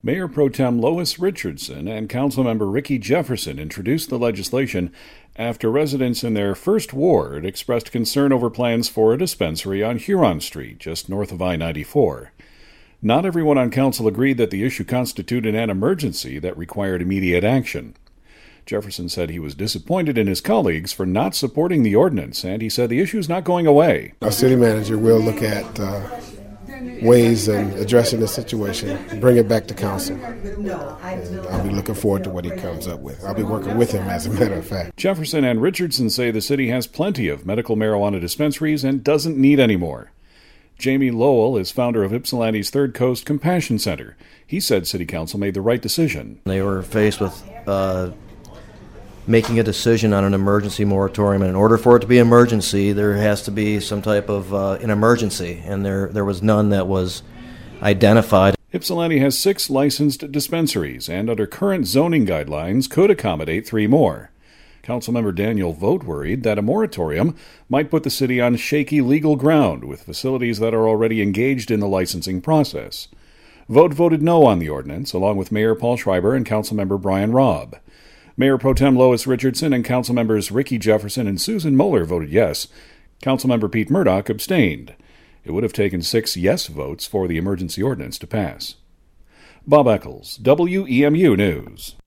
Mayor Pro Tem Lois Richardson and Councilmember Ricky Jefferson introduced the legislation after residents in their first ward expressed concern over plans for a dispensary on Huron Street, just north of I-94. Not everyone on council agreed that the issue constituted an emergency that required immediate action. Jefferson said he was disappointed in his colleagues for not supporting the ordinance, and he said the issue is not going away. Our city manager will look at ways in addressing the situation, bring it back to council. And I'll be looking forward to what he comes up with. I'll be working with him, as a matter of fact. Jefferson and Richardson say the city has plenty of medical marijuana dispensaries and doesn't need any more. Jamie Lowell is founder of Ypsilanti's Third Coast Compassion Center. He said city council made the right decision. They were faced with making a decision on an emergency moratorium, and in order for it to be an emergency, there has to be some type of an emergency, and there was none that was identified. Ypsilanti has 6 licensed dispensaries, and under current zoning guidelines could accommodate 3 more. Councilmember Daniel Vogt worried that a moratorium might put the city on shaky legal ground with facilities that are already engaged in the licensing process. Vogt voted no on the ordinance, along with Mayor Paul Schreiber and Councilmember Brian Robb. Mayor Pro Tem Lois Richardson and Councilmembers Ricky Jefferson and Susan Moeller voted yes. Councilmember Pete Murdoch abstained. It would have taken 6 yes votes for the emergency ordinance to pass. Bob Eccles, WEMU News.